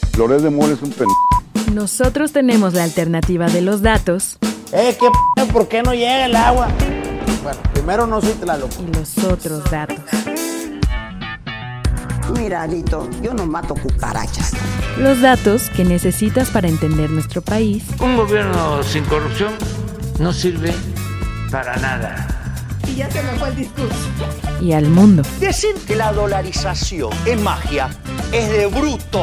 Loret de Mola es un Nosotros tenemos la alternativa de los datos. ¿Por qué no llega el agua? Bueno, primero no soy Tlaloc. Y los otros datos. Mira, Alito, yo no mato cucarachas. Los datos que necesitas para entender nuestro país. Un gobierno sin corrupción no sirve para nada. Y ya se me fue el discurso. Y al mundo. Decir que la dolarización es magia es de bruto.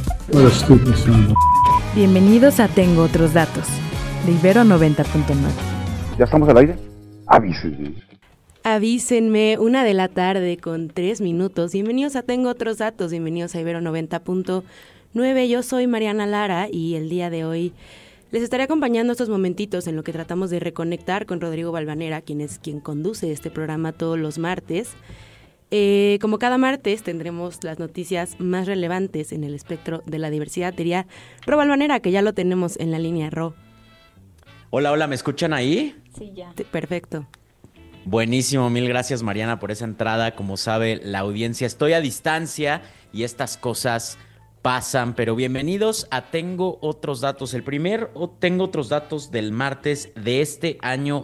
Bienvenidos a Tengo Otros Datos, de Ibero 90.9. ¿Ya estamos al aire? Avísenme. Avísenme, 1:00 con 3 minutos. Bienvenidos a Tengo Otros Datos, bienvenidos a Ibero 90.9. Yo soy Mariana Lara y el día de hoy les estaré acompañando estos momentitos en lo que tratamos de reconectar con Rodrigo Balvanera, quien conduce este programa todos los martes. Como cada martes tendremos las noticias más relevantes en el espectro de la diversidad. Diría Ro Balvanera, que ya lo tenemos en la línea. Ro. Hola, ¿me escuchan ahí? Sí, ya. Perfecto. Buenísimo, mil gracias Mariana por esa entrada. Como sabe la audiencia, estoy a distancia y estas cosas pasan, pero bienvenidos a Tengo Otros Datos. El primer Tengo Otros Datos del martes de este año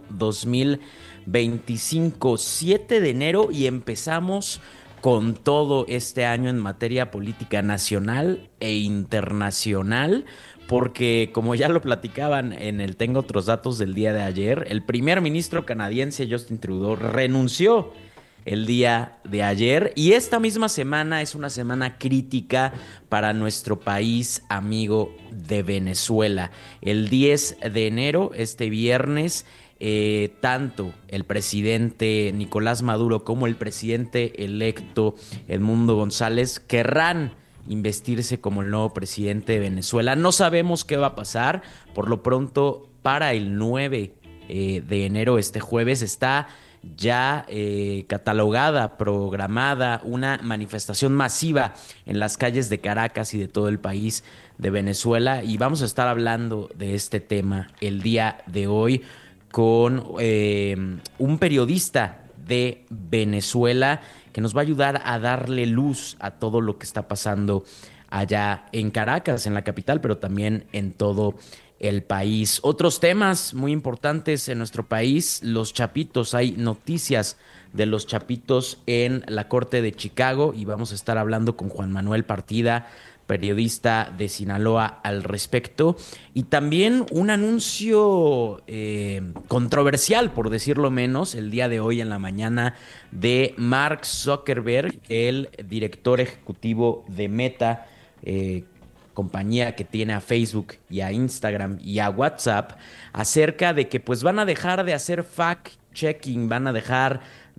2025, 7 de enero, y empezamos con todo este año en materia política nacional e internacional, porque como ya lo platicaban en el Tengo Otros Datos del día de ayer, el primer ministro canadiense Justin Trudeau renunció el día de ayer, y esta misma semana es una semana crítica para nuestro país amigo de Venezuela. El 10 de enero, este viernes, tanto el presidente Nicolás Maduro como el presidente electo Edmundo González querrán investirse como el nuevo presidente de Venezuela. No sabemos qué va a pasar. Por lo pronto, para el 9 de enero, este jueves, está ya catalogada, programada una manifestación masiva en las calles de Caracas y de todo el país de Venezuela, y vamos a estar hablando de este tema el día de hoy con un periodista de Venezuela que nos va a ayudar a darle luz a todo lo que está pasando allá en Caracas, en la capital, pero también en todo el país. Otros temas muy importantes en nuestro país: los chapitos. Hay noticias de los chapitos en la Corte de Chicago y vamos a estar hablando con Juan Manuel Partida, periodista de Sinaloa, al respecto. Y también un anuncio controversial, por decirlo menos, el día de hoy en la mañana, de Mark Zuckerberg, el director ejecutivo de Meta, compañía que tiene a Facebook y a Instagram y a WhatsApp, acerca de que pues van a dejar de hacer fact-checking, van a dejar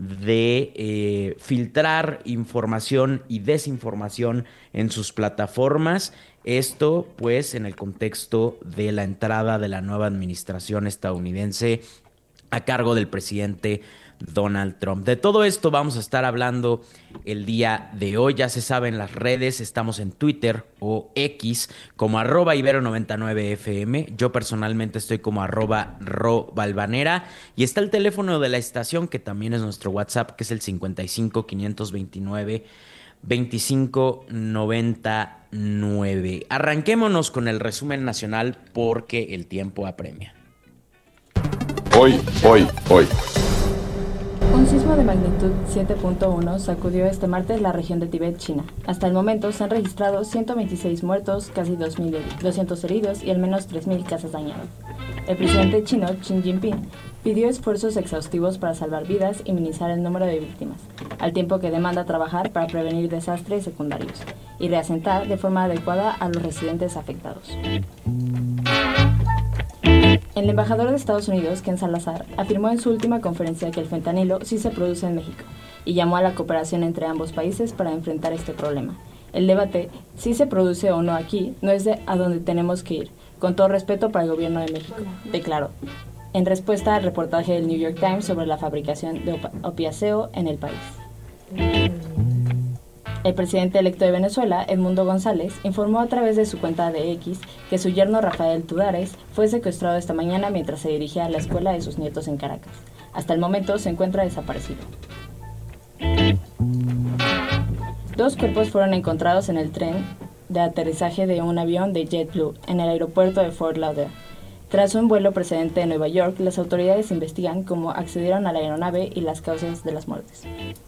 de filtrar información y desinformación en sus plataformas. Esto pues en el contexto de la entrada de la nueva administración estadounidense a cargo del presidente Donald Trump. De todo esto vamos a estar hablando el día de hoy. Ya se sabe, en las redes estamos en Twitter o X como @Ibero99FM. Yo personalmente estoy como @RoBalvanera, y está el teléfono de la estación, que también es nuestro WhatsApp, que es el 55 529 2599. Arranquémonos con el resumen nacional porque el tiempo apremia. Hoy. Un sismo de magnitud 7.1 sacudió este martes la región de Tíbet, China. Hasta el momento se han registrado 126 muertos, casi 200 heridos y al menos 3.000 casas dañadas. El presidente chino, Xi Jinping, pidió esfuerzos exhaustivos para salvar vidas y minimizar el número de víctimas, al tiempo que demanda trabajar para prevenir desastres secundarios y reasentar de forma adecuada a los residentes afectados. El embajador de Estados Unidos, Ken Salazar, afirmó en su última conferencia que el fentanilo sí se produce en México y llamó a la cooperación entre ambos países para enfrentar este problema. El debate, si se produce o no aquí, no es de a dónde tenemos que ir, con todo respeto para el gobierno de México, declaró, en respuesta al reportaje del New York Times sobre la fabricación de opiáceo en el país. El presidente electo de Venezuela, Edmundo González, informó a través de su cuenta de X que su yerno Rafael Tudares fue secuestrado esta mañana mientras se dirigía a la escuela de sus nietos en Caracas. Hasta el momento se encuentra desaparecido. 2 cuerpos fueron encontrados en el tren de aterrizaje de un avión de JetBlue en el aeropuerto de Fort Lauderdale. Tras un vuelo procedente de Nueva York, las autoridades investigan cómo accedieron a la aeronave y las causas de las muertes.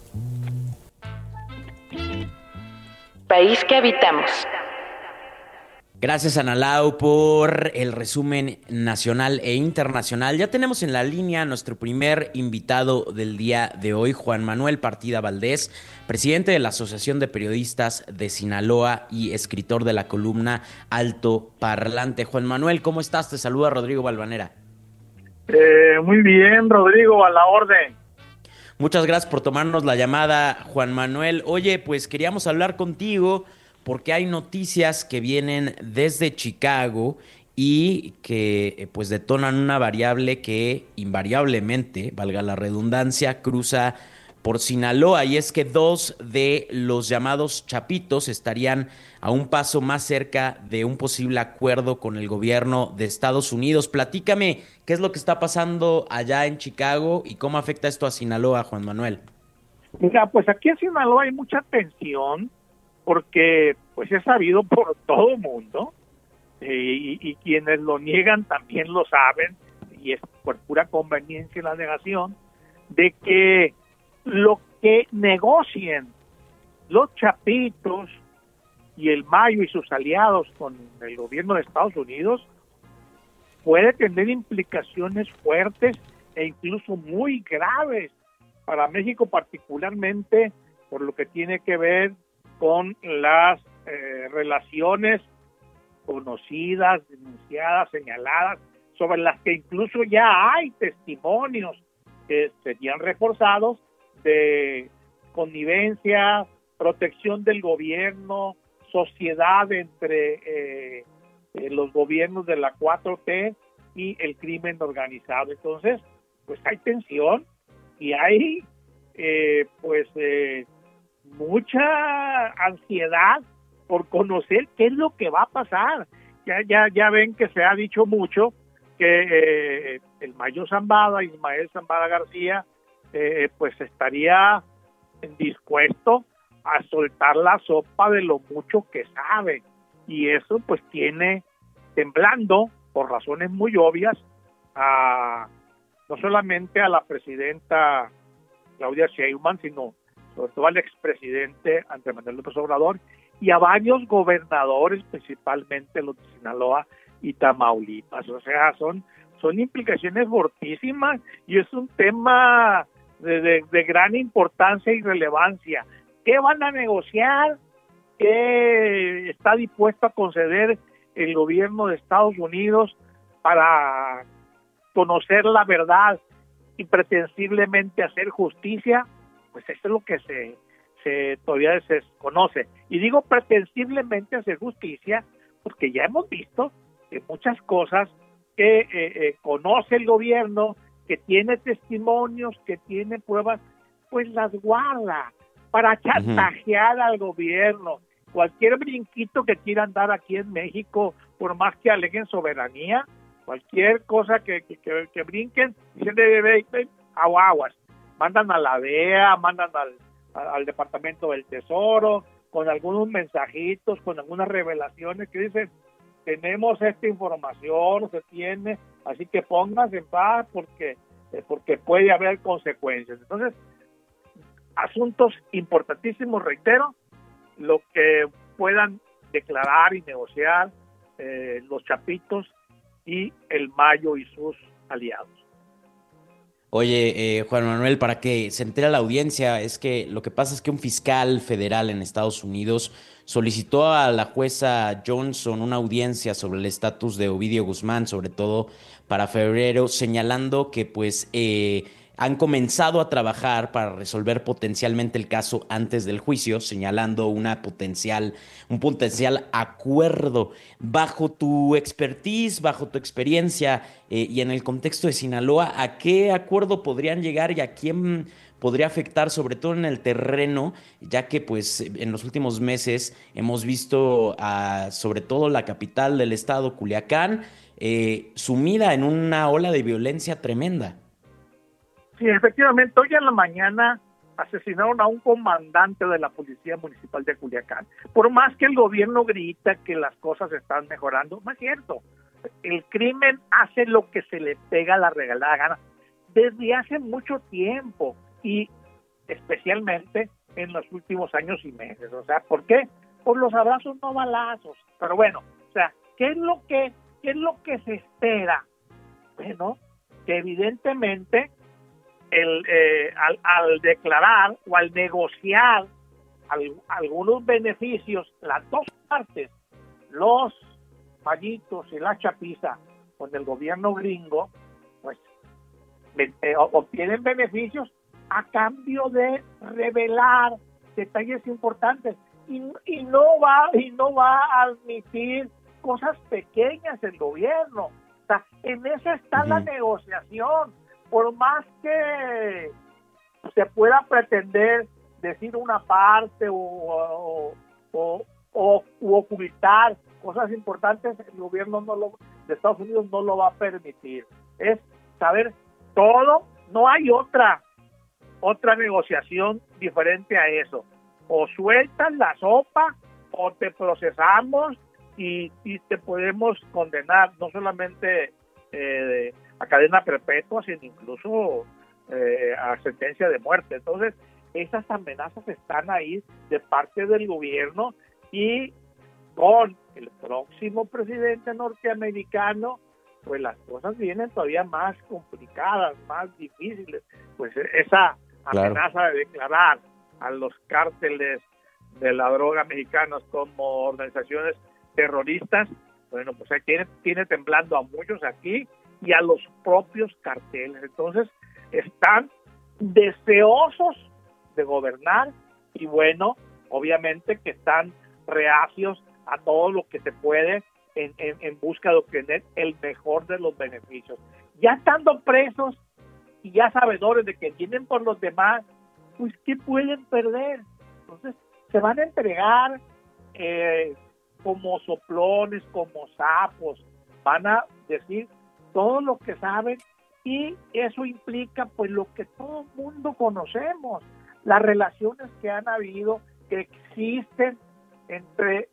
País que habitamos. Gracias, Ana Lau, por el resumen nacional e internacional. Ya tenemos en la línea a nuestro primer invitado del día de hoy, Juan Manuel Partida Valdés, presidente de la Asociación de Periodistas de Sinaloa y escritor de la columna Alto Parlante. Juan Manuel, ¿cómo estás? Te saluda Rodrigo Valvanera. Muy bien, Rodrigo, a la orden. Muchas gracias por tomarnos la llamada, Juan Manuel. Oye, pues queríamos hablar contigo porque hay noticias que vienen desde Chicago y que pues detonan una variable que invariablemente, valga la redundancia, cruza por Sinaloa, y es que 2 de los llamados chapitos estarían a un paso más cerca de un posible acuerdo con el gobierno de Estados Unidos. Platícame qué es lo que está pasando allá en Chicago y cómo afecta esto a Sinaloa, Juan Manuel. Mira, pues aquí en Sinaloa hay mucha tensión, porque pues es sabido por todo el mundo, y quienes lo niegan también lo saben, y es por pura conveniencia y la negación, de que lo que negocien los chapitos y el Mayo y sus aliados con el gobierno de Estados Unidos puede tener implicaciones fuertes e incluso muy graves para México, particularmente por lo que tiene que ver con las relaciones conocidas, denunciadas, señaladas, sobre las que incluso ya hay testimonios que serían reforzados de connivencia, protección del gobierno, sociedad entre los gobiernos de la 4T y el crimen organizado. Entonces, pues hay tensión y hay mucha ansiedad por conocer qué es lo que va a pasar. Ya ven que se ha dicho mucho que el Mayo Zambada, Ismael Zambada García, pues estaría dispuesto a soltar la sopa de lo mucho que sabe, y eso pues tiene temblando, por razones muy obvias, no solamente a la presidenta Claudia Sheinbaum, sino sobre todo al expresidente Andrés Manuel López Obrador y a varios gobernadores, principalmente los de Sinaloa y Tamaulipas. O sea, son implicaciones fortísimas y es un tema de gran importancia y relevancia. ¿Qué van a negociar? ¿Qué está dispuesto a conceder el gobierno de Estados Unidos para conocer la verdad y pretensiblemente hacer justicia? Pues eso es lo que todavía se desconoce. Y digo pretensiblemente hacer justicia porque ya hemos visto que muchas cosas que conoce el gobierno, que tiene testimonios, que tiene pruebas, pues las guarda para chantajear al gobierno. Cualquier brinquito que quieran dar aquí en México, por más que aleguen soberanía, cualquier cosa que brinquen, dicen aguas. Mandan a la DEA, mandan al Departamento del Tesoro, con algunos mensajitos, con algunas revelaciones que dicen, tenemos esta información, se tiene, así que pónganse en paz porque puede haber consecuencias. Entonces, asuntos importantísimos, reitero, lo que puedan declarar y negociar los chapitos y el Mayo y sus aliados. Oye, Juan Manuel, para que se entere la audiencia, es que lo que pasa es que un fiscal federal en Estados Unidos solicitó a la jueza Johnson una audiencia sobre el estatus de Ovidio Guzmán, sobre todo para febrero, señalando que pues han comenzado a trabajar para resolver potencialmente el caso antes del juicio, señalando un potencial acuerdo. Bajo tu expertise, bajo tu experiencia y en el contexto de Sinaloa, ¿a qué acuerdo podrían llegar y a quién podría afectar, sobre todo en el terreno, ya que pues en los últimos meses hemos visto sobre todo la capital del estado, Culiacán, sumida en una ola de violencia tremenda? Sí, efectivamente, hoy en la mañana asesinaron a un comandante de la Policía Municipal de Culiacán. Por más que el gobierno grita que las cosas están mejorando, no es cierto. El crimen hace lo que se le pega la regalada gana desde hace mucho tiempo y especialmente en los últimos años y meses. O sea, ¿por qué? Por los abrazos no balazos. Pero bueno, o sea, ¿qué es lo que se espera? Bueno, que evidentemente al declarar o al negociar algunos beneficios, las dos partes, los Mallitos y la Chapiza con el gobierno gringo, pues obtienen beneficios a cambio de revelar detalles importantes y no va a admitir cosas pequeñas el gobierno. O sea, en eso está la negociación. Por más que se pueda pretender decir una parte u ocultar cosas importantes, el gobierno de Estados Unidos no lo va a permitir. Es saber todo, no hay otra negociación diferente a eso. O sueltas la sopa o te procesamos y te podemos condenar, no solamente a cadena perpetua, sino incluso a sentencia de muerte. Entonces, esas amenazas están ahí de parte del gobierno y con el próximo presidente norteamericano, pues las cosas vienen todavía más complicadas, más difíciles. Pues esa amenaza de declarar a los cárteles de la droga mexicanos como organizaciones terroristas, bueno, pues ahí tiene temblando a muchos aquí y a los propios carteles. Entonces, están deseosos de gobernar y bueno, obviamente que están reacios a todo lo que se puede en busca de obtener el mejor de los beneficios. Ya estando presos y ya sabedores de que vienen por los demás, pues ¿qué pueden perder? Entonces, se van a entregar como soplones, como sapos, van a decir todo lo que saben y eso implica pues lo que todo el mundo conocemos, las relaciones que han habido, que existen entre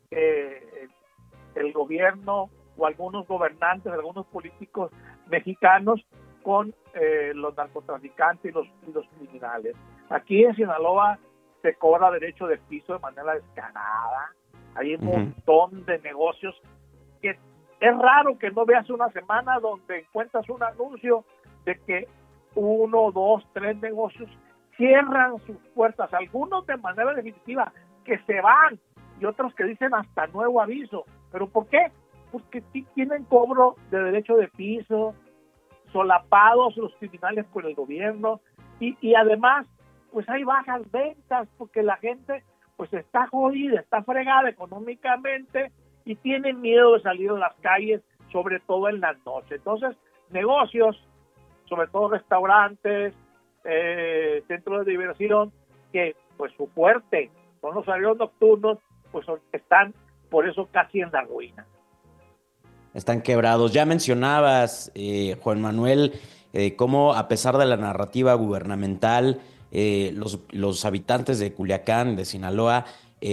el gobierno o algunos gobernantes, algunos políticos mexicanos con los narcotraficantes y los criminales. Aquí en Sinaloa se cobra derecho de piso de manera descarada, hay un montón de negocios que es raro que no veas una semana donde encuentras un anuncio de que 1, 2, 3 negocios cierran sus puertas, algunos de manera definitiva, que se van, y otros que dicen hasta nuevo aviso. ¿Pero por qué? Porque sí tienen cobro de derecho de piso, solapados los criminales por el gobierno, y además, pues hay bajas ventas, porque la gente pues está jodida, está fregada económicamente, y tiene miedo de salir a las calles, sobre todo en las noches. Entonces, negocios, sobre todo restaurantes, centros de diversión, que pues su fuerte son los horarios nocturnos, pues están por eso casi en la ruina. Están quebrados. Ya mencionabas, Juan Manuel, cómo a pesar de la narrativa gubernamental, los habitantes de Culiacán, de Sinaloa,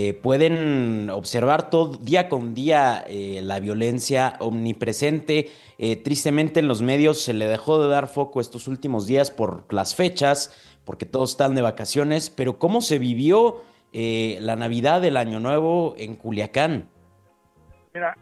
pueden observar todo día con día la violencia omnipresente. Tristemente en los medios se le dejó de dar foco estos últimos días por las fechas, porque todos están de vacaciones, pero ¿cómo se vivió la Navidad del Año Nuevo en Culiacán? Mira,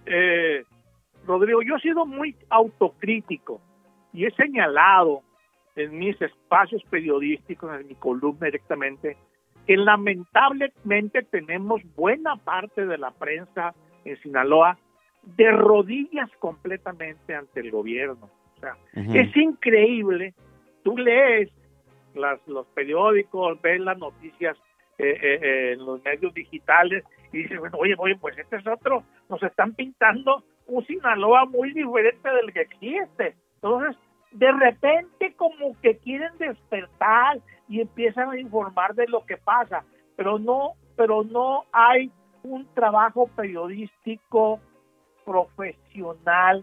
Rodrigo, yo he sido muy autocrítico y he señalado en mis espacios periodísticos, en mi columna directamente, que lamentablemente tenemos buena parte de la prensa en Sinaloa de rodillas completamente ante el gobierno. O sea, es increíble, tú lees los periódicos, ves las noticias en los medios digitales y dices, bueno, oye, pues este es otro, nos están pintando un Sinaloa muy diferente del que existe. Entonces, de repente como que quieren despertar y empiezan a informar de lo que pasa, pero no hay un trabajo periodístico profesional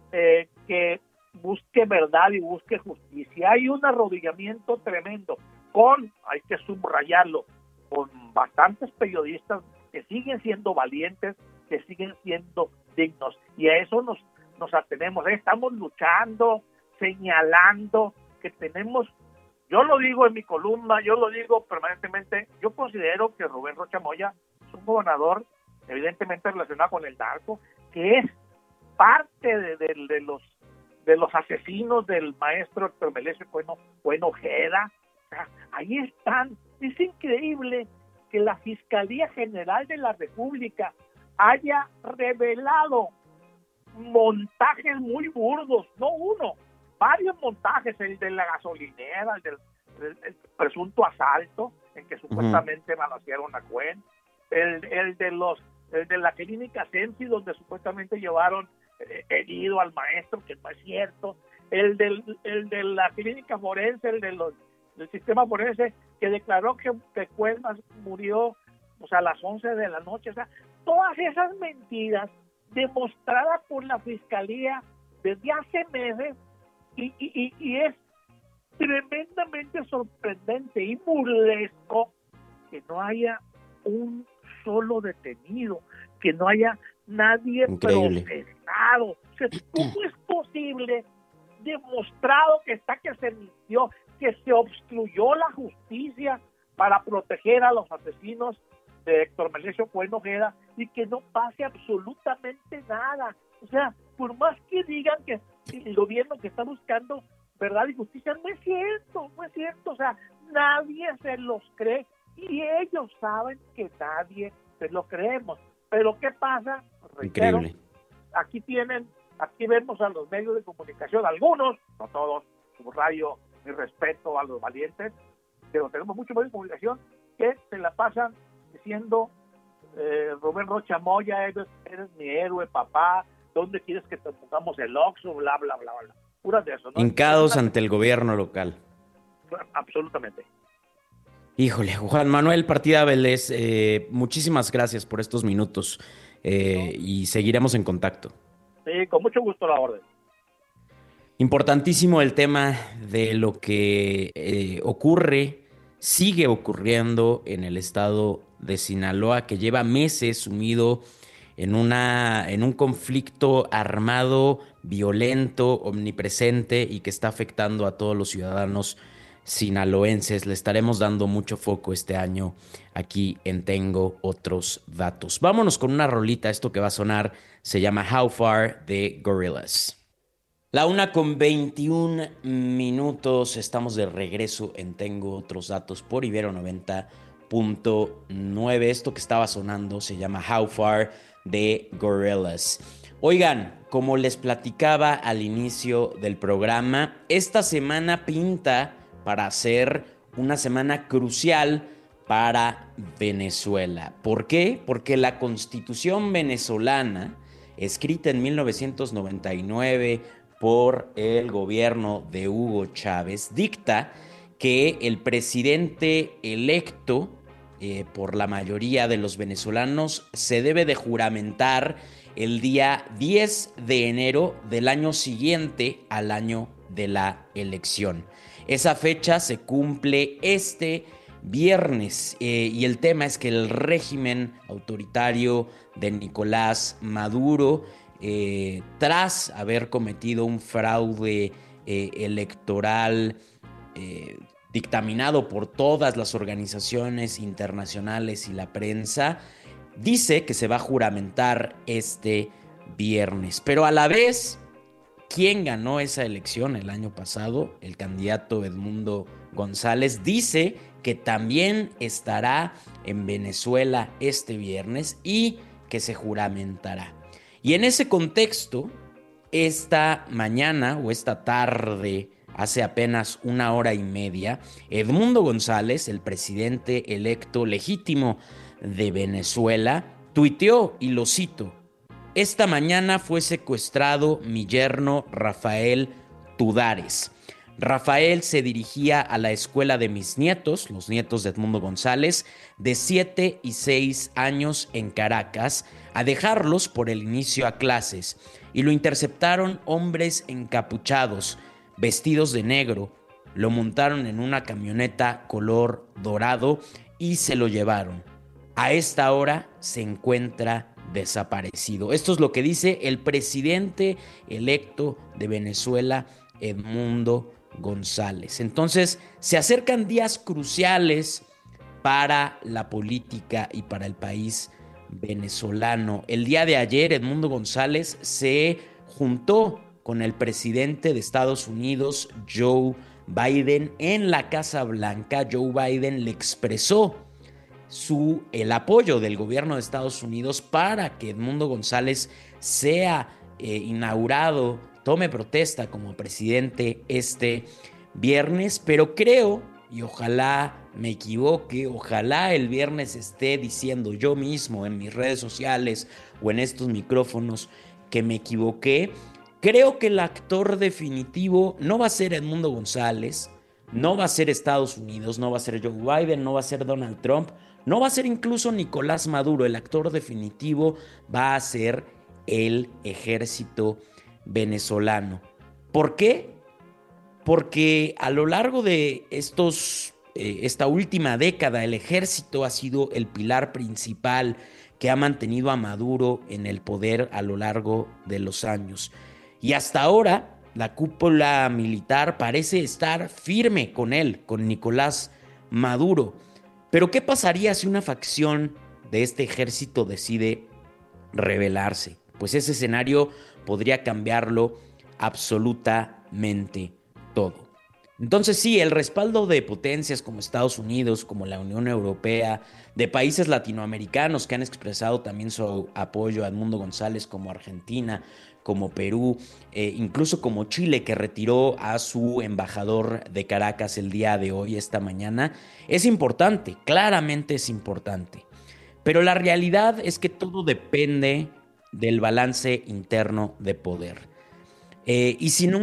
que busque verdad y busque justicia. Hay un arrodillamiento tremendo. hay que subrayarlo, con bastantes periodistas que siguen siendo valientes, que siguen siendo dignos, y a eso nos atenemos. Estamos luchando, señalando que tenemos, yo lo digo en mi columna, yo lo digo permanentemente, yo considero que Rubén Rocha Moya es un gobernador evidentemente relacionado con el narco, que es parte de los asesinos del maestro Héctor Melesio Bueno Ojeda. O sea, ahí están. Es increíble que la Fiscalía General de la República haya revelado montajes muy burdos, no uno, varios montajes, el de la gasolinera, el presunto asalto en que supuestamente balacearon a Cuen, el de la clínica Sensi, donde supuestamente llevaron herido al maestro, que no es cierto, el de la clínica forense, del sistema forense, que declaró que Cuermas murió a las 11 de la noche. O sea, todas esas mentiras demostradas por la Fiscalía desde hace meses, y es tremendamente sorprendente y burlesco que no haya un solo detenido, que no haya nadie procesado. O sea, ¿cómo es posible, demostrado que se mintió, que se obstruyó la justicia para proteger a los asesinos de Héctor Melesio Bueno Ojeda, y que no pase absolutamente nada? O sea, por más que digan que el gobierno que está buscando verdad y justicia, no es cierto. O sea, nadie se los cree, y ellos saben que nadie se lo creemos. Pero ¿qué pasa? Reitero, increíble. Aquí vemos a los medios de comunicación, algunos, no todos, subrayo mi respeto a los valientes, pero tenemos muchos medios de comunicación que se la pasan diciendo, Rubén Rocha Moya, eres mi héroe, papá, ¿dónde quieres que te pongamos el Oxxo? Bla, bla, bla, bla. Puras de eso, ¿no? Hincados ante el gobierno local. Absolutamente. Híjole, Juan Manuel Partida Vélez, muchísimas gracias por estos minutos, y seguiremos en contacto. Sí, con mucho gusto, la orden. Importantísimo el tema de lo que sigue ocurriendo en el estado de Sinaloa, que lleva meses sumido en un conflicto armado, violento, omnipresente, y que está afectando a todos los ciudadanos sinaloenses. Le estaremos dando mucho foco este año aquí en Tengo Otros Datos. Vámonos con una rolita. Esto que va a sonar se llama How Far de Gorillaz. La 1:21. Estamos de regreso en Tengo Otros Datos por Ibero 90.9. Esto que estaba sonando se llama How Far de Gorillaz. Oigan, como les platicaba al inicio del programa, esta semana pinta para ser una semana crucial para Venezuela. ¿Por qué? Porque la Constitución venezolana, escrita en 1999 por el gobierno de Hugo Chávez, dicta que el presidente electo por la mayoría de los venezolanos se debe de juramentar el día 10 de enero del año siguiente al año de la elección. Esa fecha se cumple este viernes, y el tema es que el régimen autoritario de Nicolás Maduro, tras haber cometido un fraude electoral dictaminado por todas las organizaciones internacionales y la prensa, dice que se va a juramentar este viernes. Pero a la vez, ¿quién ganó esa elección el año pasado? El candidato Edmundo González dice que también estará en Venezuela este viernes y que se juramentará. Y en ese contexto, esta mañana o esta tarde, hace apenas 1 hora y media, Edmundo González, el presidente electo legítimo de Venezuela, tuiteó, y lo cito: esta mañana fue secuestrado mi yerno Rafael Tudares. Rafael se dirigía a la escuela de mis nietos, los nietos de Edmundo González, de 7 y 6 años en Caracas, a dejarlos por el inicio a clases, y lo interceptaron hombres encapuchados, vestidos de negro, lo montaron en una camioneta color dorado y se lo llevaron. A esta hora se encuentra desaparecido. Esto es lo que dice el presidente electo de Venezuela, Edmundo González. Entonces, se acercan días cruciales para la política y para el país venezolano. El día de ayer, Edmundo González se juntó con el presidente de Estados Unidos, Joe Biden, en la Casa Blanca. Joe Biden le expresó el apoyo del gobierno de Estados Unidos para que Edmundo González sea inaugurado, tome protesta como presidente este viernes, pero creo, y ojalá me equivoque, ojalá el viernes esté diciendo yo mismo en mis redes sociales o en estos micrófonos que me equivoqué. Creo que el actor definitivo no va a ser Edmundo González, no va a ser Estados Unidos, no va a ser Joe Biden, no va a ser Donald Trump, no va a ser incluso Nicolás Maduro. El actor definitivo va a ser el ejército venezolano. ¿Por qué? Porque a lo largo de esta última década, el ejército ha sido el pilar principal que ha mantenido a Maduro en el poder a lo largo de los años. Y hasta ahora, la cúpula militar parece estar firme con él, con Nicolás Maduro. Pero ¿qué pasaría si una facción de este ejército decide rebelarse? Pues ese escenario podría cambiarlo absolutamente todo. Entonces sí, el respaldo de potencias como Estados Unidos, como la Unión Europea, de países latinoamericanos que han expresado también su apoyo a Edmundo González, como Argentina, como Perú, incluso como Chile, que retiró a su embajador de Caracas el día de hoy, esta mañana, es importante, claramente es importante. Pero la realidad es que todo depende del balance interno de poder. Y sin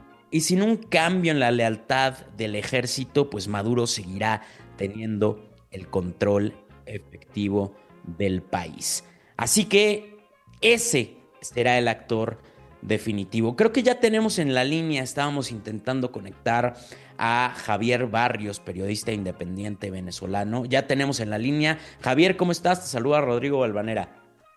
un cambio en la lealtad del ejército, pues Maduro seguirá teniendo el control efectivo del país. Así que ese será el actor definitivo. Creo que ya tenemos en la línea, estábamos intentando conectar a Javier Barrios, periodista independiente venezolano. Ya tenemos en la línea. Javier, ¿cómo estás? Te saluda Rodrigo Balvanera.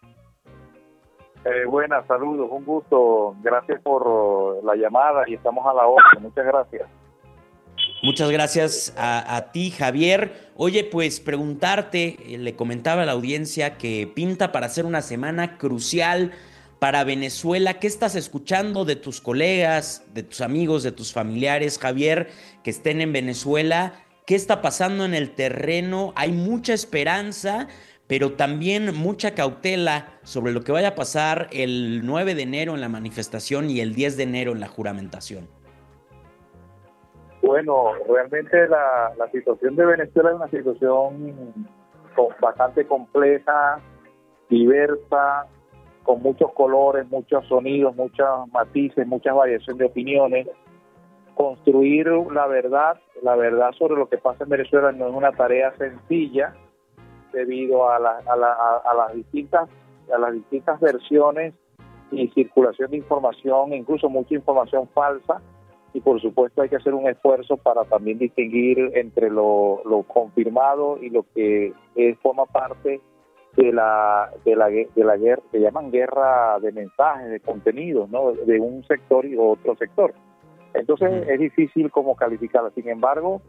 Buenas, saludos, un gusto. Gracias por la llamada y estamos a la orden. Muchas gracias. Muchas gracias a ti, Javier. Oye, pues preguntarte, le comentaba a la audiencia que pinta para ser una semana crucial para Venezuela. ¿Qué estás escuchando de tus colegas, de tus amigos, de tus familiares, Javier, que estén en Venezuela? ¿Qué está pasando en el terreno? Hay mucha esperanza, pero también mucha cautela sobre lo que vaya a pasar el 9 de enero en la manifestación y el 10 de enero en la juramentación. Bueno, realmente la situación de Venezuela es una situación bastante compleja, diversa, con muchos colores, muchos sonidos, muchos matices, muchas variaciones de opiniones. Construir la verdad sobre lo que pasa en Venezuela no es una tarea sencilla, debido a las distintas versiones y circulación de información, incluso mucha información falsa, y por supuesto hay que hacer un esfuerzo para también distinguir entre lo confirmado y lo que forma parte de la guerra, que llaman guerra de mensajes, de contenidos, ¿no? De un sector y otro sector. Entonces es difícil como calificarla. Sin embargo,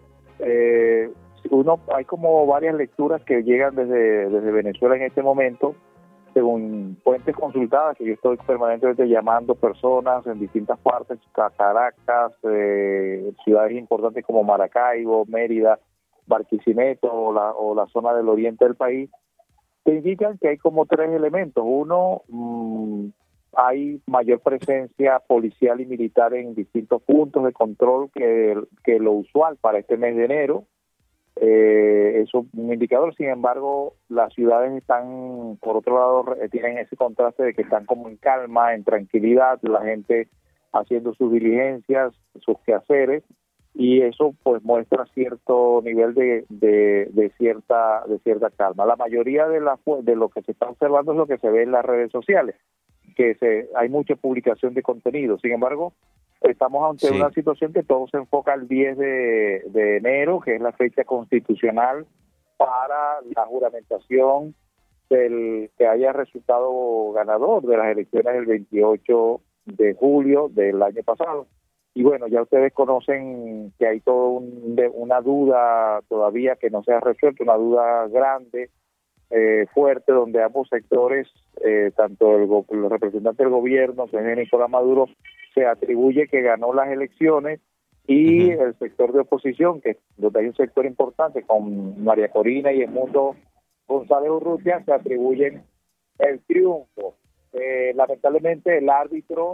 hay como varias lecturas que llegan desde Venezuela en este momento, según fuentes consultadas, que yo estoy permanentemente llamando personas en distintas partes, Caracas, ciudades importantes como Maracaibo, Mérida, Barquisimeto o la zona del oriente del país, que indican que hay como tres elementos. Uno, hay mayor presencia policial y militar en distintos puntos de control que lo usual para este mes de enero. Eso es un indicador. Sin embargo, las ciudades están, por otro lado, tienen ese contraste de que están como en calma, en tranquilidad, la gente haciendo sus diligencias, sus quehaceres, y eso pues muestra cierto nivel de cierta calma. La mayoría de lo que se está observando es lo que se ve en las redes sociales, que hay mucha publicación de contenido. Sin embargo, Estamos ante una situación que todo se enfoca al 10 de enero, que es la fecha constitucional para la juramentación del que haya resultado ganador de las elecciones del 28 de julio del año pasado. Y bueno, ya ustedes conocen que hay toda una duda todavía que no se ha resuelto, una duda grande, fuerte, donde ambos sectores, tanto los representantes del gobierno, que es Nicolás Maduro, se atribuye que ganó las elecciones, y el sector de oposición, que donde hay un sector importante con María Corina y Edmundo González Urrutia, se atribuyen el triunfo. Lamentablemente el árbitro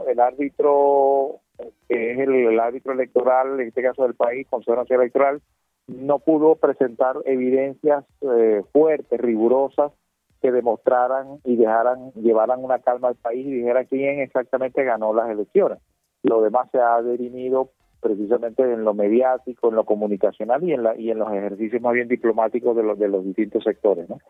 que es el árbitro electoral, en este caso del país, Consejo Nacional Electoral, no pudo presentar evidencias fuertes, rigurosas, que demostraran y llevaran una calma al país y dijeran quién exactamente ganó las elecciones. Lo demás se ha dirimido precisamente en lo mediático, en lo comunicacional y en los ejercicios más bien diplomáticos de los distintos sectores, ¿no?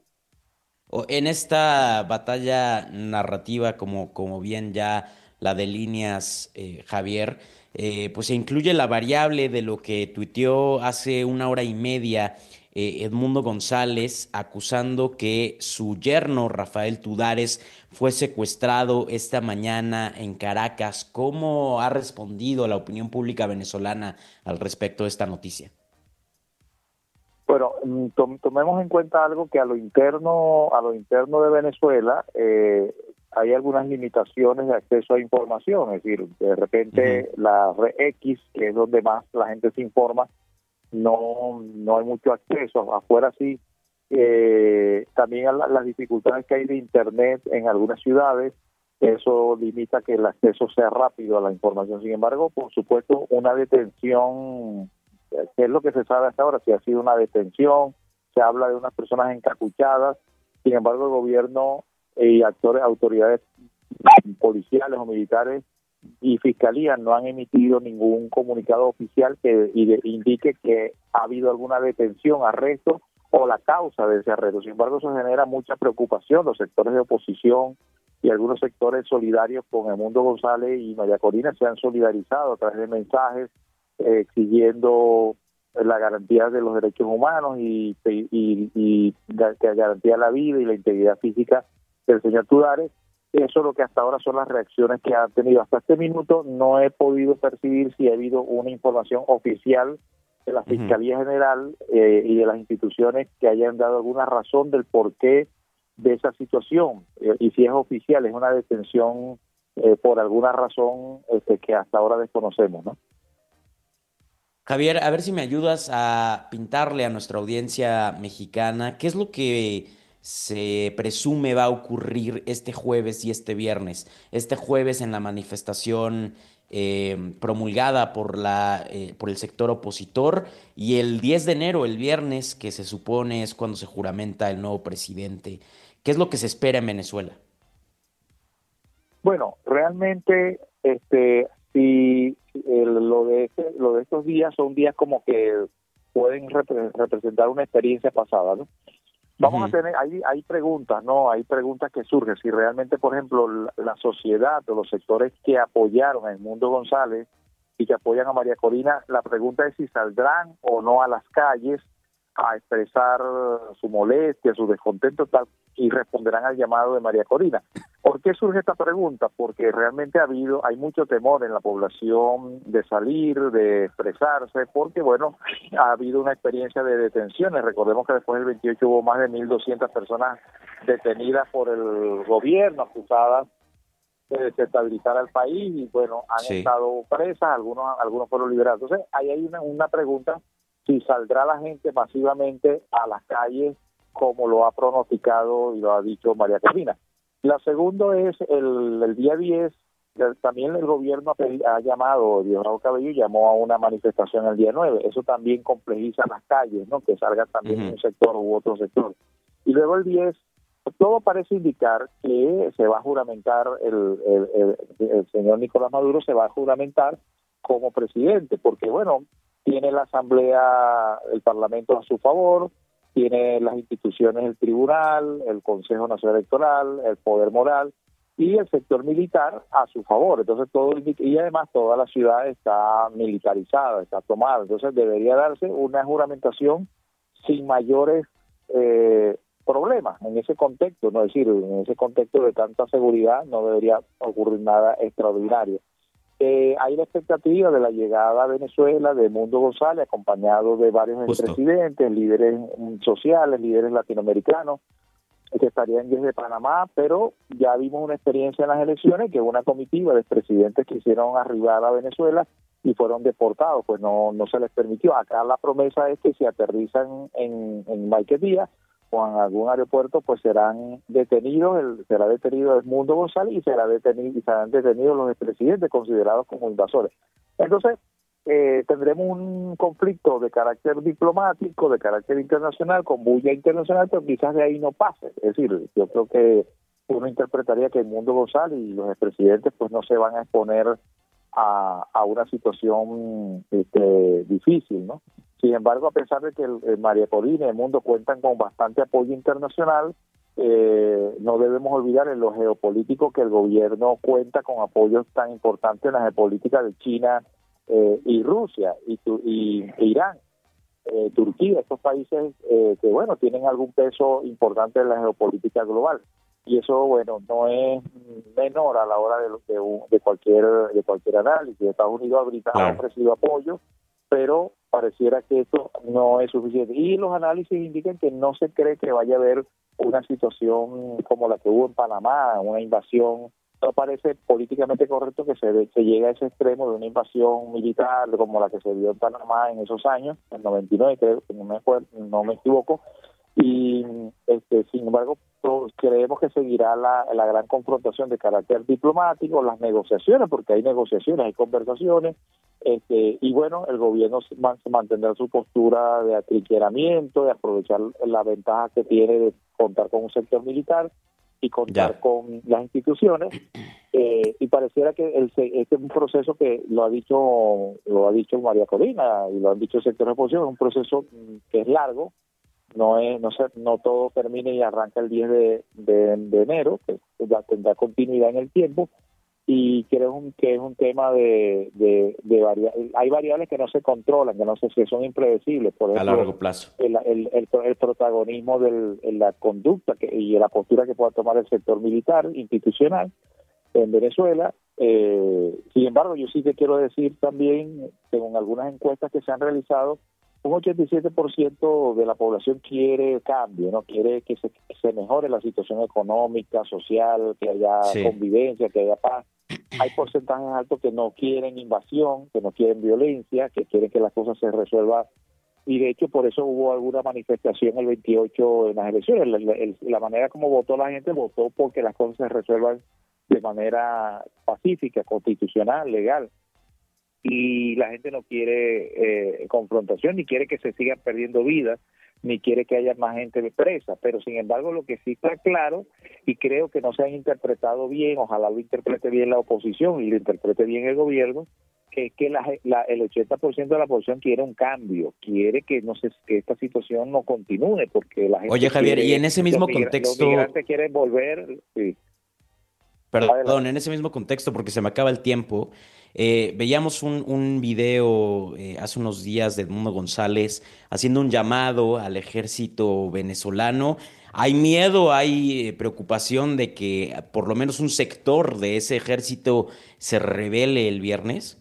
En esta batalla narrativa, como bien ya la delineas, Javier, pues se incluye la variable de lo que tuiteó hace una hora y media Edmundo González, acusando que su yerno Rafael Tudares fue secuestrado esta mañana en Caracas. ¿Cómo ha respondido la opinión pública venezolana al respecto de esta noticia? Bueno, tomemos en cuenta algo, que a lo interno de Venezuela hay algunas limitaciones de acceso a información. Es decir, de repente la red X, que es donde más la gente se informa, no hay mucho acceso. Afuera sí, también a las dificultades que hay de internet en algunas ciudades, eso limita que el acceso sea rápido a la información. Sin embargo, por supuesto, una detención, ¿qué es lo que se sabe hasta ahora? Si ha sido una detención, se habla de unas personas encapuchadas. Sin embargo, el gobierno y autoridades policiales o militares y fiscalía no han emitido ningún comunicado oficial que indique que ha habido alguna detención, arresto o la causa de ese arresto. Sin embargo, eso genera mucha preocupación. Los sectores de oposición y algunos sectores solidarios con Edmundo González y María Corina se han solidarizado a través de mensajes exigiendo la garantía de los derechos humanos y garantía de la vida y la integridad física del señor Tudares. Eso es lo que hasta ahora son las reacciones que han tenido. Hasta este minuto no he podido percibir si ha habido una información oficial de la Fiscalía General y de las instituciones que hayan dado alguna razón del porqué de esa situación. Y si es oficial, es una detención por alguna razón que hasta ahora desconocemos, ¿no? Javier, a ver si me ayudas a pintarle a nuestra audiencia mexicana qué es lo que se presume va a ocurrir este jueves y este viernes. Este jueves en la manifestación promulgada por el sector opositor, y el 10 de enero, el viernes, que se supone es cuando se juramenta el nuevo presidente. ¿Qué es lo que se espera en Venezuela? Bueno, realmente si lo de estos días son días como que pueden representar una experiencia pasada, ¿no? Vamos a tener, hay preguntas, ¿no? Hay preguntas que surgen. Si realmente, por ejemplo, la sociedad o los sectores que apoyaron a Edmundo González y que apoyan a María Corina, la pregunta es si saldrán o no a las calles a expresar su molestia, su descontento, tal, y responderán al llamado de María Corina. ¿Por qué surge esta pregunta? Porque realmente hay mucho temor en la población de salir, de expresarse, porque bueno, ha habido una experiencia de detenciones. Recordemos que después del 28 hubo más de 1.200 personas detenidas por el gobierno, acusadas de desestabilizar al país, y bueno, han estado presas, algunos fueron liberados. Entonces, ahí hay una pregunta, si saldrá la gente masivamente a las calles como lo ha pronosticado y lo ha dicho María Corina. La segunda es el día 10, también el gobierno ha llamado, Diosdado Cabello llamó a una manifestación el día 9, eso también complejiza las calles, ¿no? Que salga también un sector u otro sector. Y luego el 10, todo parece indicar que se va a juramentar, el señor Nicolás Maduro se va a juramentar como presidente, porque bueno, tiene la Asamblea, el Parlamento a su favor, tiene las instituciones, el Tribunal, el Consejo Nacional Electoral, el Poder Moral, y el sector militar a su favor. Entonces y además toda la ciudad está militarizada, está tomada. Entonces debería darse una juramentación sin mayores problemas en ese contexto, no es decir, en ese contexto de tanta seguridad no debería ocurrir nada extraordinario. Hay la expectativa de la llegada a Venezuela de Edmundo González, acompañado de varios expresidentes, líderes sociales, líderes latinoamericanos, que estarían desde Panamá, pero ya vimos una experiencia en las elecciones que una comitiva de expresidentes quisieron arribar a Venezuela y fueron deportados, pues no se les permitió. Acá la promesa es que si aterrizan en Maiquetía o en algún aeropuerto, pues será detenido Edmundo González y serán detenidos los expresidentes considerados como invasores. Entonces, tendremos un conflicto de carácter diplomático, de carácter internacional, con bulla internacional, pero quizás de ahí no pase. Es decir, yo creo que uno interpretaría que Edmundo González y los expresidentes pues no se van a exponer a una situación difícil, ¿no? Sin embargo, a pesar de que María Corina y el mundo cuentan con bastante apoyo internacional, no debemos olvidar en lo geopolítico que el gobierno cuenta con apoyos tan importantes en la geopolítica de China y Rusia y Irán, Turquía, estos países que bueno tienen algún peso importante en la geopolítica global. Y eso, bueno, no es menor a la hora de cualquier análisis. Estados Unidos ha ofrecido apoyo, pero pareciera que esto no es suficiente. Y los análisis indican que no se cree que vaya a haber una situación como la que hubo en Panamá, una invasión. No parece políticamente correcto que se llegue a ese extremo de una invasión militar como la que se dio en Panamá en esos años, en 99, creo, que no me equivoco. Y sin embargo creemos que seguirá la gran confrontación de carácter diplomático, las negociaciones, porque hay negociaciones, hay conversaciones, y bueno, el gobierno mantendrá su postura de atrincheramiento, de aprovechar la ventaja que tiene de contar con un sector militar y contar con las instituciones, y pareciera que este es un proceso que lo ha dicho María Corina y lo han dicho el sector de oposición, es un proceso que es largo. No todo termina y arranca el 10 de enero, que ya tendrá continuidad en el tiempo, y creo que es un tema de hay variables que no se controlan, que son impredecibles, por ejemplo, a largo plazo. El protagonismo en la conducta y la postura que pueda tomar el sector militar institucional en Venezuela. Sin embargo, yo sí que quiero decir también, según algunas encuestas que se han realizado, un 87% de la población quiere cambio, no quiere que se mejore la situación económica, social, que haya convivencia, que haya paz. Hay porcentajes altos que no quieren invasión, que no quieren violencia, que quieren que las cosas se resuelvan. Y de hecho, por eso hubo alguna manifestación el 28 en las elecciones. La manera como votó la gente, votó porque las cosas se resuelvan de manera pacífica, constitucional, legal. Y la gente no quiere confrontación, ni quiere que se sigan perdiendo vidas, ni quiere que haya más gente presa. Pero sin embargo, lo que sí está claro, y creo que no se han interpretado bien, ojalá lo interprete bien la oposición y lo interprete bien el gobierno, que es que el 80% de la oposición quiere un cambio, quiere que esta situación no continúe, porque la gente... Oye, Javier, y en ese mismo contexto... Los migrantes quieren volver... Sí. Perdón, en ese mismo contexto, porque se me acaba el tiempo, veíamos un video hace unos días de Edmundo González haciendo un llamado al ejército venezolano. ¿Hay miedo, hay preocupación de que por lo menos un sector de ese ejército se rebele el viernes?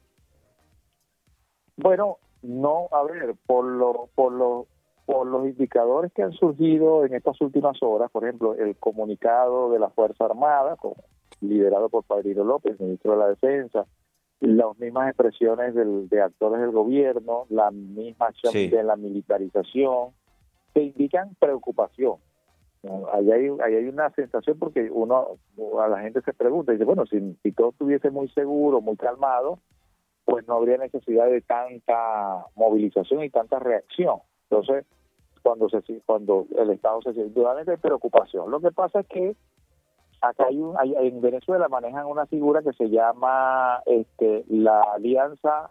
Bueno, no, a ver, por los indicadores que han surgido en estas últimas horas, por ejemplo, el comunicado de la Fuerza Armada, liderado por Padrino López, ministro de la Defensa, las mismas expresiones de actores del gobierno, la misma acción de la militarización, que indican preocupación. Ahí hay una sensación, porque a la gente se pregunta, y dice, bueno, si todo estuviese muy seguro, muy calmado, pues no habría necesidad de tanta movilización y tanta reacción. Entonces, cuando el Estado se siente, indudablemente hay preocupación. Lo que pasa es que acá en Venezuela manejan una figura que se llama la alianza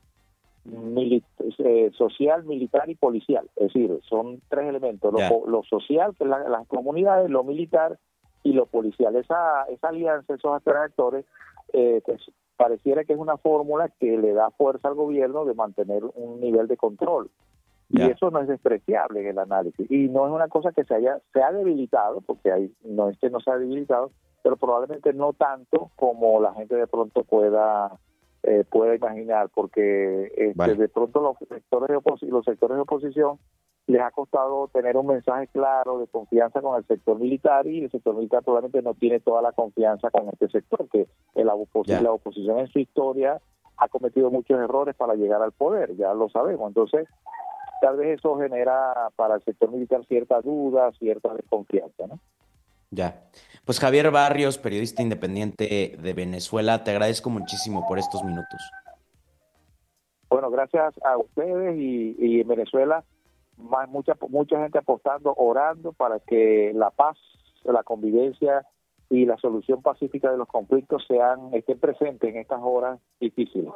social, militar y policial. Es decir, son tres elementos: lo social, que es las comunidades; lo militar, y lo policial. Esa alianza, esos actores, pues pareciera que es una fórmula que le da fuerza al gobierno de mantener un nivel de control. Y eso no es despreciable en el análisis. Y no es una cosa que se ha debilitado, porque no es que no se ha debilitado, pero probablemente no tanto como la gente de pronto pueda imaginar, porque de pronto los sectores de oposición les ha costado tener un mensaje claro de confianza con el sector militar, y el sector militar probablemente no tiene toda la confianza con este sector, que la oposición en su historia ha cometido muchos errores para llegar al poder, ya lo sabemos. Entonces, tal vez eso genera para el sector militar cierta duda, cierta desconfianza, ¿no? Ya. Pues Javier Barrios, periodista independiente de Venezuela, te agradezco muchísimo por estos minutos. Bueno, gracias a ustedes y en Venezuela mucha gente apostando, orando para que la paz, la convivencia y la solución pacífica de los conflictos estén presentes en estas horas difíciles.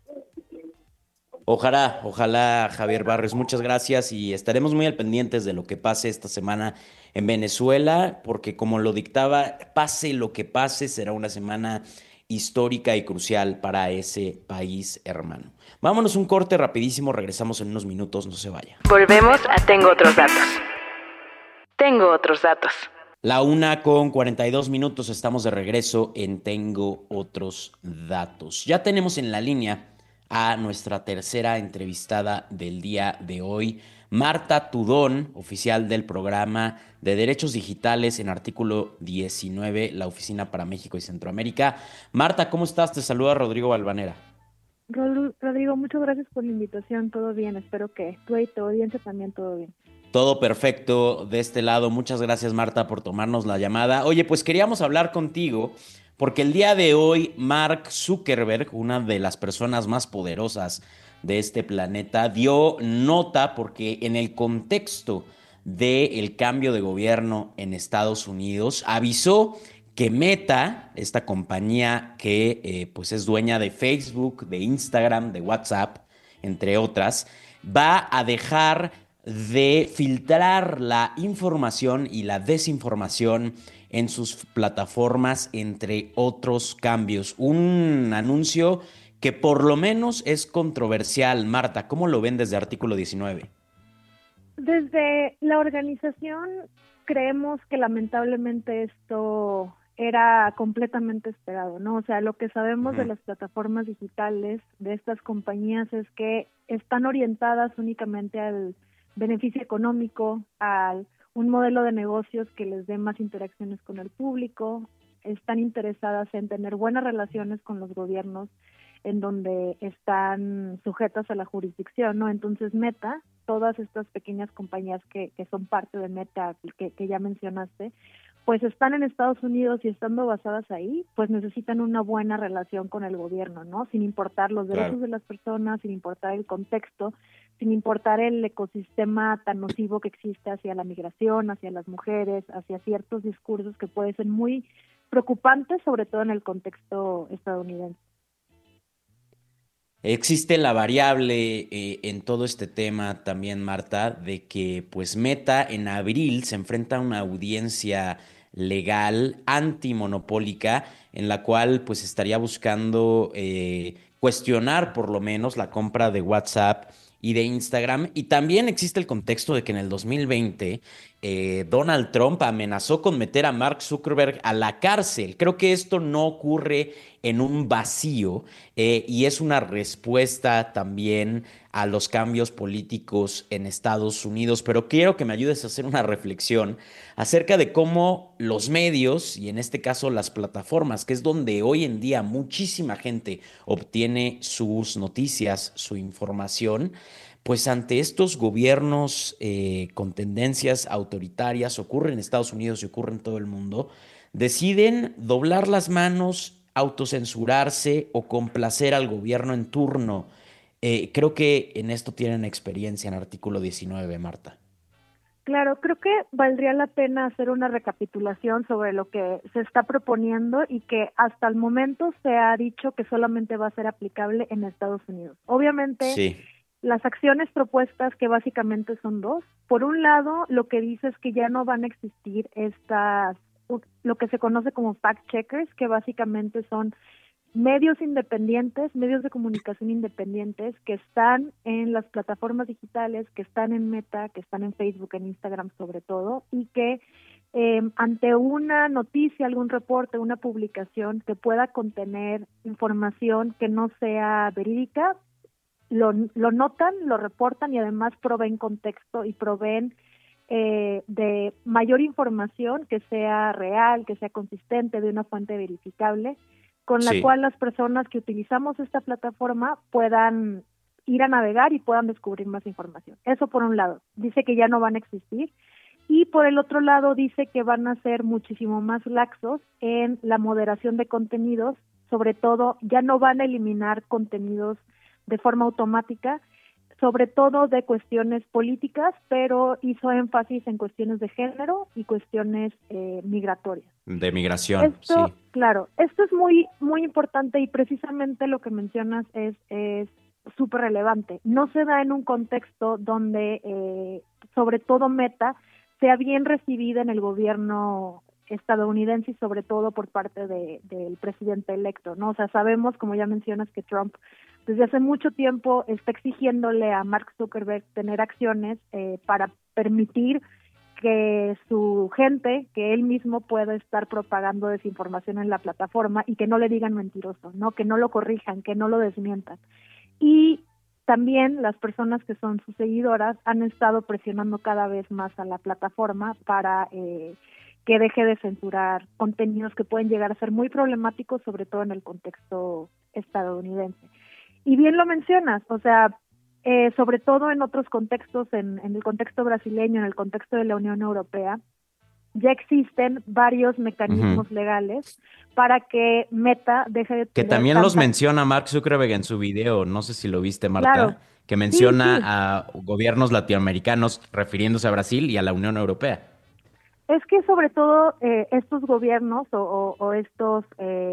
Ojalá, Javier Barrios, muchas gracias, y estaremos muy al pendientes de lo que pase esta semana en Venezuela, porque como lo dictaba, pase lo que pase, será una semana histórica y crucial para ese país hermano. Vámonos un corte rapidísimo, regresamos en unos minutos, no se vaya. Volvemos a Tengo Otros Datos. Tengo otros datos. La 1:42, estamos de regreso en Tengo Otros Datos. Ya tenemos en la línea a nuestra tercera entrevistada del día de hoy, Marta Tudón, oficial del programa de Derechos Digitales en Artículo 19, la Oficina para México y Centroamérica. Marta, ¿cómo estás? Te saluda Rodrigo Valvanera. Rodrigo, muchas gracias por la invitación, todo bien, espero que tú y tu audiencia también todo bien. Todo perfecto de este lado, muchas gracias Marta por tomarnos la llamada. Oye, pues queríamos hablar contigo porque el día de hoy Mark Zuckerberg, una de las personas más poderosas de este planeta, dio nota porque en el contexto del cambio de gobierno en Estados Unidos avisó que Meta, esta compañía que pues es dueña de Facebook, de Instagram, de WhatsApp, entre otras, va a dejar de filtrar la información y la desinformación en sus plataformas, entre otros cambios. Un anuncio que por lo menos es controversial. Marta, ¿cómo lo ven desde Artículo 19? Desde la organización creemos que lamentablemente esto era completamente esperado, ¿no? O sea, lo que sabemos de las plataformas digitales de estas compañías es que están orientadas únicamente al beneficio económico, a un modelo de negocios que les dé más interacciones con el público, están interesadas en tener buenas relaciones con los gobiernos en donde están sujetas a la jurisdicción, ¿no? Entonces Meta, todas estas pequeñas compañías que son parte de Meta, que ya mencionaste, pues están en Estados Unidos y estando basadas ahí, pues necesitan una buena relación con el gobierno, ¿no? Sin importar los derechos de las personas, sin importar el contexto, sin importar el ecosistema tan nocivo que existe hacia la migración, hacia las mujeres, hacia ciertos discursos que pueden ser muy preocupantes, sobre todo en el contexto estadounidense. Existe la variable en todo este tema también, Marta, de que pues Meta en abril se enfrenta a una audiencia legal antimonopólica en la cual pues estaría buscando cuestionar por lo menos la compra de WhatsApp y de Instagram. Y también existe el contexto de que en el 2020 Donald Trump amenazó con meter a Mark Zuckerberg a la cárcel. Creo que esto no ocurre en un vacío y es una respuesta también a los cambios políticos en Estados Unidos. Pero quiero que me ayudes a hacer una reflexión acerca de cómo los medios, y en este caso las plataformas, que es donde hoy en día muchísima gente obtiene sus noticias, su información, pues ante estos gobiernos con tendencias autoritarias, ocurre en Estados Unidos y ocurre en todo el mundo, deciden doblar las manos, autocensurarse o complacer al gobierno en turno. Creo que en esto tienen experiencia en Artículo 19, Marta. Claro, creo que valdría la pena hacer una recapitulación sobre lo que se está proponiendo y que hasta el momento se ha dicho que solamente va a ser aplicable en Estados Unidos. Obviamente, sí. Las acciones propuestas, que básicamente son dos. Por un lado, lo que dice es que ya no van a existir estas lo que se conoce como fact-checkers, que básicamente son medios independientes, medios de comunicación independientes que están en las plataformas digitales, que están en Meta, que están en Facebook, en Instagram sobre todo, y que ante una noticia, algún reporte, una publicación que pueda contener información que no sea verídica, lo notan, lo reportan y además proveen contexto y proveen de mayor información que sea real, que sea consistente, de una fuente verificable, con la cual las personas que utilizamos esta plataforma puedan ir a navegar y puedan descubrir más información. Eso por un lado. Dice que ya no van a existir. Y por el otro lado dice que van a ser muchísimo más laxos en la moderación de contenidos. Sobre todo, ya no van a eliminar contenidos de forma automática, sobre todo de cuestiones políticas, pero hizo énfasis en cuestiones de género y cuestiones migratorias. De migración, esto, sí. Claro, esto es muy, muy importante y precisamente lo que mencionas es súper relevante. No se da en un contexto donde, sobre todo Meta, sea bien recibida en el gobierno estadounidense y sobre todo por parte del presidente electo, ¿no? O sea, sabemos, como ya mencionas, que Trump desde hace mucho tiempo está exigiéndole a Mark Zuckerberg tener acciones para permitir que su gente, que él mismo pueda estar propagando desinformación en la plataforma y que no le digan mentiroso, ¿no? Que no lo corrijan, que no lo desmientan. Y también las personas que son sus seguidoras han estado presionando cada vez más a la plataforma para que deje de censurar contenidos que pueden llegar a ser muy problemáticos, sobre todo en el contexto estadounidense. Y bien lo mencionas, o sea, sobre todo en otros contextos, en el contexto brasileño, en el contexto de la Unión Europea, ya existen varios mecanismos legales para que Meta deje de Que tener también los menciona Mark Zuckerberg en su video, no sé si lo viste, Marta, Claro. que menciona Sí. a gobiernos latinoamericanos refiriéndose a Brasil y a la Unión Europea. Es que sobre todo estos gobiernos o estos,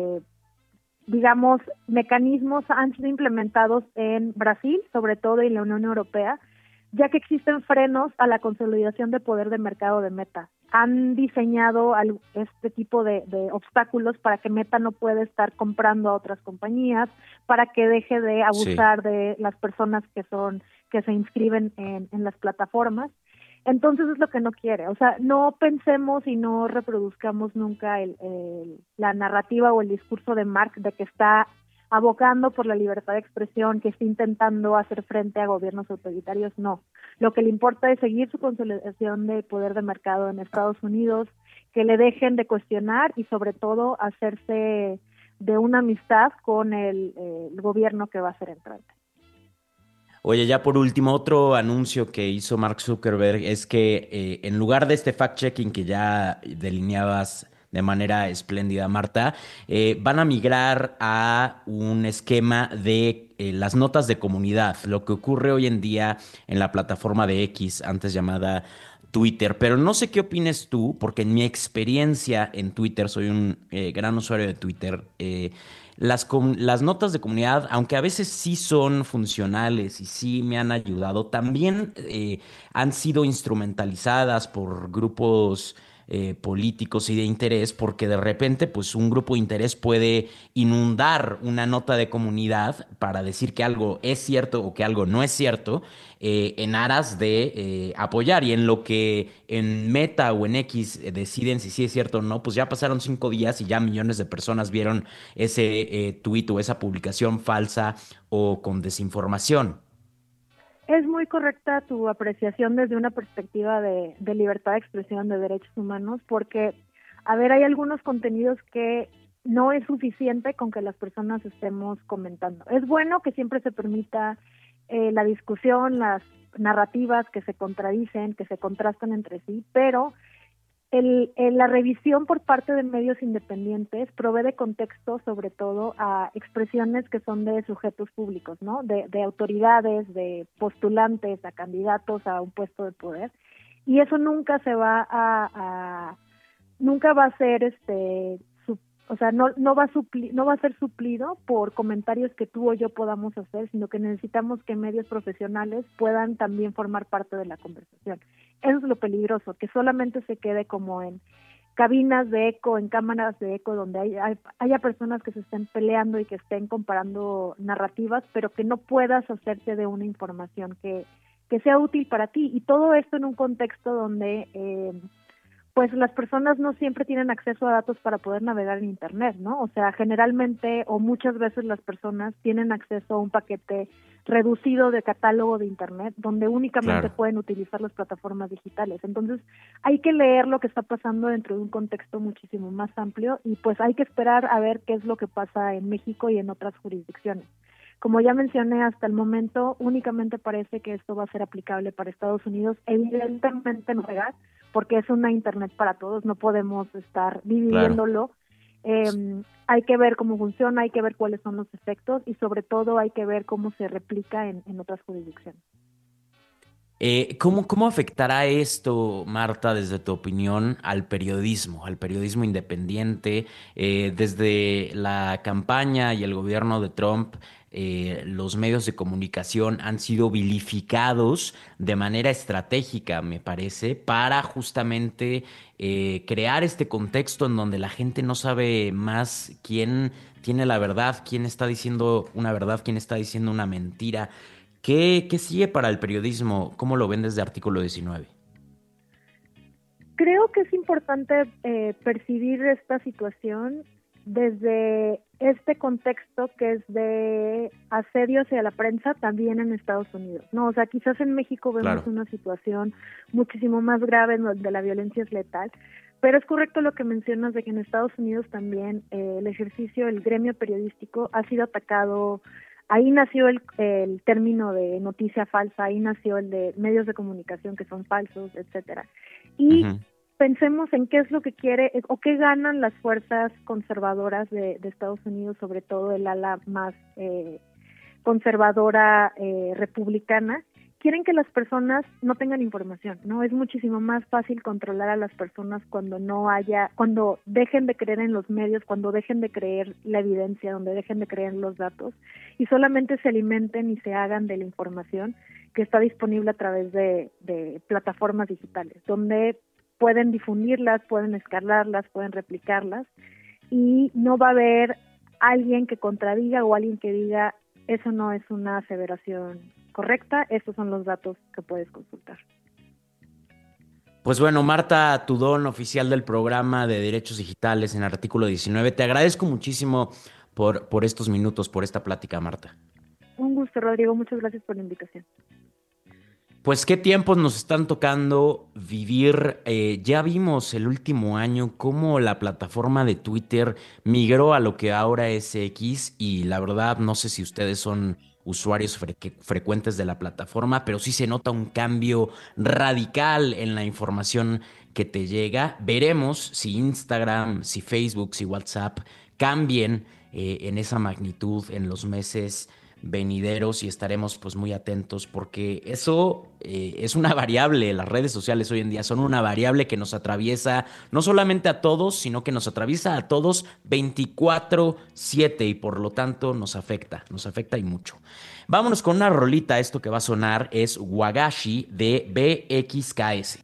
digamos, mecanismos han sido implementados en Brasil, sobre todo en la Unión Europea, ya que existen frenos a la consolidación de poder de mercado de Meta. Han diseñado este tipo de obstáculos para que Meta no pueda estar comprando a otras compañías, para que deje de abusar de las personas que se inscriben en las plataformas. Entonces es lo que no quiere. O sea, no pensemos y no reproduzcamos nunca la narrativa o el discurso de Mark de que está abogando por la libertad de expresión, que está intentando hacer frente a gobiernos autoritarios. No. Lo que le importa es seguir su consolidación de poder de mercado en Estados Unidos, que le dejen de cuestionar y sobre todo hacerse de una amistad con el gobierno que va a ser entrante. Oye, ya por último, otro anuncio que hizo Mark Zuckerberg es que en lugar de este fact-checking que ya delineabas de manera espléndida, Marta, van a migrar a un esquema de las notas de comunidad, lo que ocurre hoy en día en la plataforma de X, antes llamada Twitter. Pero no sé qué opines tú, porque en mi experiencia en Twitter, soy un gran usuario de Twitter, las notas de comunidad, aunque a veces sí son funcionales y sí me han ayudado, también han sido instrumentalizadas por grupos políticos y de interés, porque de repente pues un grupo de interés puede inundar una nota de comunidad para decir que algo es cierto o que algo no es cierto, en aras de apoyar, y en lo que en Meta o en X deciden si sí es cierto o no, pues ya pasaron 5 días y ya millones de personas vieron ese tuit o esa publicación falsa o con desinformación. Es muy correcta tu apreciación desde una perspectiva de libertad de expresión, de derechos humanos, porque, a ver, hay algunos contenidos que no es suficiente con que las personas estemos comentando. Es bueno que siempre se permita la discusión, las narrativas que se contradicen, que se contrastan entre sí, pero la revisión por parte de medios independientes provee de contexto sobre todo a expresiones que son de sujetos públicos, ¿no? De autoridades, de postulantes a candidatos a un puesto de poder, y eso nunca se va nunca va a ser o sea, no va a ser suplido por comentarios que tú o yo podamos hacer, sino que necesitamos que medios profesionales puedan también formar parte de la conversación. Eso es lo peligroso, que solamente se quede como en cabinas de eco, en cámaras de eco, donde haya personas que se estén peleando y que estén comparando narrativas, pero que no puedas hacerte de una información que sea útil para ti. Y todo esto en un contexto donde pues las personas no siempre tienen acceso a datos para poder navegar en Internet, ¿no? O sea, generalmente o muchas veces las personas tienen acceso a un paquete reducido de catálogo de Internet, donde únicamente pueden utilizar las plataformas digitales. Entonces, hay que leer lo que está pasando dentro de un contexto muchísimo más amplio y pues hay que esperar a ver qué es lo que pasa en México y en otras jurisdicciones. Como ya mencioné, hasta el momento únicamente parece que esto va a ser aplicable para Estados Unidos, evidentemente no pegar, porque es una Internet para todos, no podemos estar dividiéndolo. Hay que ver cómo funciona, hay que ver cuáles son los efectos y sobre todo hay que ver cómo se replica en otras jurisdicciones. ¿Cómo afectará esto, Marta, desde tu opinión, al periodismo independiente? Desde la campaña y el gobierno de Trump, los medios de comunicación han sido vilificados de manera estratégica, me parece, para justamente crear este contexto en donde la gente no sabe más quién tiene la verdad, quién está diciendo una verdad, quién está diciendo una mentira. ¿Qué sigue para el periodismo? ¿Cómo lo ven desde Artículo 19? Creo que es importante percibir esta situación desde este contexto que es de asedio hacia la prensa también en Estados Unidos, ¿no? O sea, quizás en México vemos una situación muchísimo más grave en donde la violencia es letal, pero es correcto lo que mencionas de que en Estados Unidos también el ejercicio, el gremio periodístico ha sido atacado. Ahí nació el término de noticia falsa, ahí nació el de medios de comunicación que son falsos, etcétera. Y pensemos en qué es lo que quiere o qué ganan las fuerzas conservadoras de Estados Unidos, sobre todo el ala más conservadora republicana. Quieren que las personas no tengan información, ¿no? Es muchísimo más fácil controlar a las personas cuando dejen de creer en los medios, cuando dejen de creer la evidencia, donde dejen de creer en los datos y solamente se alimenten y se hagan de la información que está disponible a través de plataformas digitales, donde pueden difundirlas, pueden escalarlas, pueden replicarlas y no va a haber alguien que contradiga o alguien que diga eso no es una aseveración correcta, estos son los datos que puedes consultar. Pues bueno, Marta Tudón, oficial del programa de Derechos Digitales en Artículo 19, te agradezco muchísimo por estos minutos, por esta plática, Marta. Un gusto, Rodrigo, muchas gracias por la invitación. Pues qué tiempos nos están tocando vivir. Ya vimos el último año cómo la plataforma de Twitter migró a lo que ahora es X y la verdad no sé si ustedes son usuarios frecuentes de la plataforma, pero sí se nota un cambio radical en la información que te llega. Veremos si Instagram, si Facebook, si WhatsApp cambien en esa magnitud en los meses venideros y estaremos pues muy atentos porque eso es una variable. Las redes sociales hoy en día son una variable que nos atraviesa no solamente a todos, sino que nos atraviesa a todos 24/7 y por lo tanto nos afecta y mucho. Vámonos con una rolita. Esto que va a sonar es Wagashi de BXKS.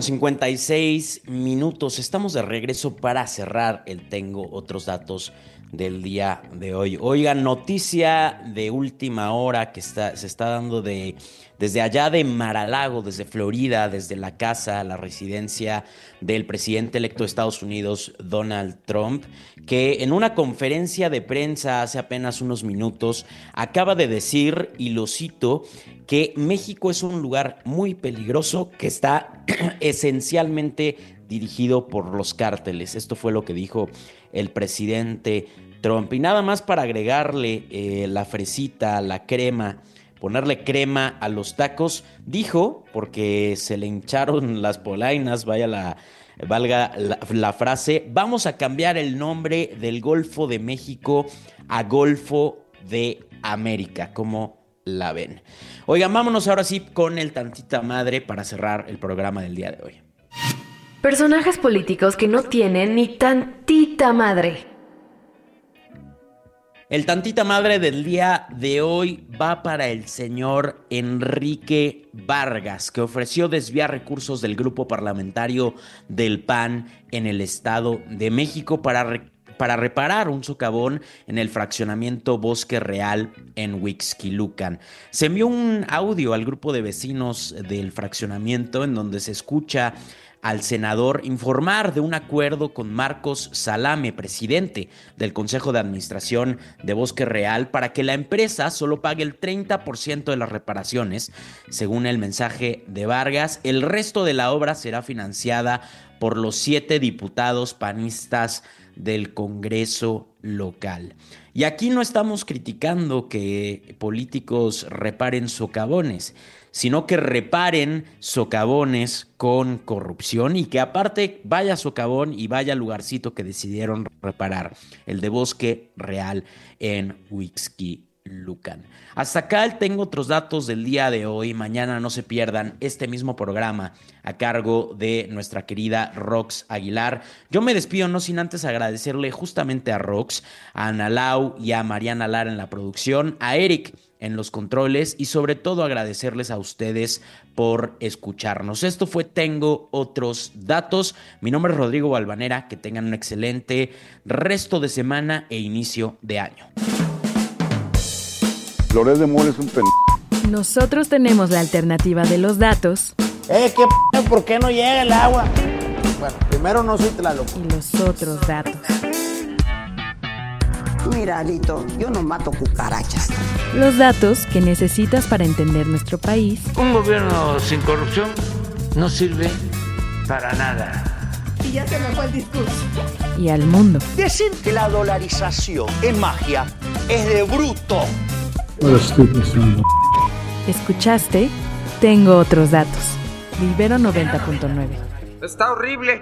1:56. Estamos de regreso para cerrar el Tengo Otros Datos del día de hoy. Oigan, noticia de última hora que se está dando desde allá de Mar-a-Lago, desde Florida, desde la casa, la residencia del presidente electo de Estados Unidos, Donald Trump, que en una conferencia de prensa hace apenas unos minutos acaba de decir, y lo cito, que México es un lugar muy peligroso que está esencialmente dirigido por los cárteles. Esto fue lo que dijo el presidente Trump. Y nada más para agregarle la fresita, la crema, ponerle crema a los tacos, dijo, porque se le hincharon las polainas, valga la frase, vamos a cambiar el nombre del Golfo de México a Golfo de América. ¿Cómo la ven? Oigan, vámonos ahora sí con el tantita madre para cerrar el programa del día de hoy. Personajes políticos que no tienen ni tantita madre. El tantita madre del día de hoy va para el señor Enrique Vargas, que ofreció desviar recursos del grupo parlamentario del PAN en el Estado de México para reparar un socavón en el fraccionamiento Bosque Real en Huixquilucan. Se envió un audio al grupo de vecinos del fraccionamiento en donde se escucha al senador informar de un acuerdo con Marcos Salame, presidente del Consejo de Administración de Bosque Real, para que la empresa solo pague el 30% de las reparaciones. Según el mensaje de Vargas, el resto de la obra será financiada por los 7 diputados panistas del Congreso local. Y aquí no estamos criticando que políticos reparen socavones, sino que reparen socavones con corrupción y que aparte vaya socavón y vaya lugarcito que decidieron reparar, el de Bosque Real en Huixquilucan. Hasta acá tengo otros datos del día de hoy. Mañana no se pierdan este mismo programa a cargo de nuestra querida Rox Aguilar. Yo me despido no sin antes agradecerle justamente a Rox, a Ana Lau y a Mariana Lara en la producción, a Eric en los controles y sobre todo agradecerles a ustedes por escucharnos. Esto fue Tengo Otros Datos. Mi nombre es Rodrigo Balvanera. Que tengan un excelente resto de semana e inicio de año. Loret de Mola es un Nosotros tenemos la alternativa de los datos. ¿Por qué no llega el agua? Bueno, primero no soy Tlaloc. Y los otros datos. Mira, Alito, yo no mato cucarachas. Los datos que necesitas para entender nuestro país. Un gobierno sin corrupción no sirve para nada. Y ya se me fue el discurso. Y al mundo. Decir que la dolarización es magia es de bruto. ¿Escuchaste? Tengo otros datos. Ibero 90.9. Está horrible.